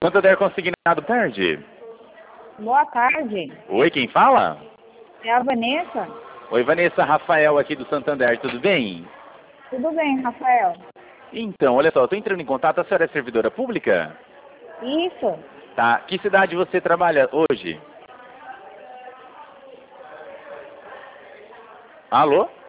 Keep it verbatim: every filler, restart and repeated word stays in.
Santander Consignado, boa tarde. Boa tarde. Oi, quem fala? É a Vanessa. Oi, Vanessa, Rafael aqui do Santander, tudo bem? Tudo bem, Rafael? Então, olha só, eu tô entrando em contato, a senhora é servidora pública? Isso. Tá, que cidade você trabalha hoje? Alô?